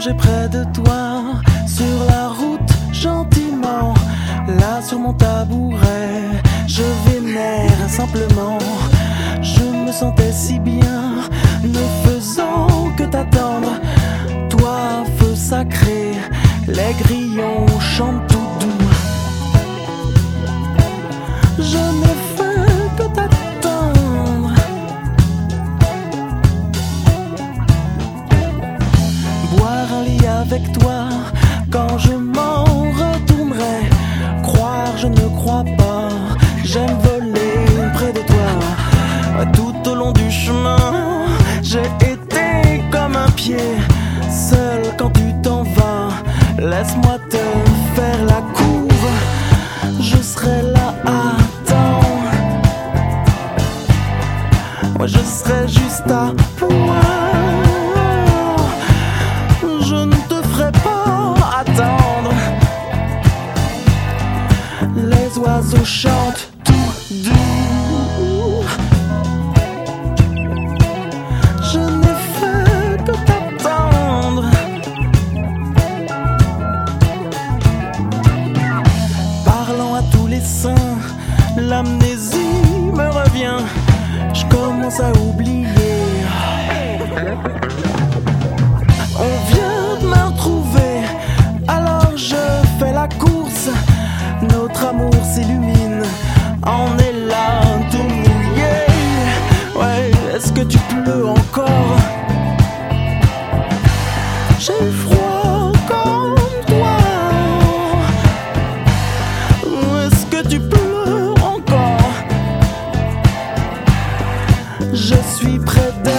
m'allonger près de toi, sur la route gentiment, là sur mon tabouret, je vénère simplement. Je me sentais si bien, ne faisant que t'attendre. Toi, feu sacré, les grillons chantent tout doux. Je n'ai fait que t'attendre. Boire un lit avec toi, quand je m'en retournerai. Croire, je ne crois pas, j'aime voler près de toi. Tout au long du chemin, j'ai été comme un pied, seul quand tu t'en vas. Laisse-moi te faire la cour, je serai là à temps. Ouais, je serai juste à point. Je ne te ferai pas attendre. Les oiseaux chantent tout doux. Je n'ai fait que t'attendre. Parlant à tous les saints, l'amnésie me revient. Je commence à oublier. On vient de me retrouver, alors je fais la course. Notre amour s'illumine, on est là tout mouillé. Ouais, est-ce que tu pleures encore? J'ai eu froid comme toi. Est-ce que tu pleures encore? Je suis près de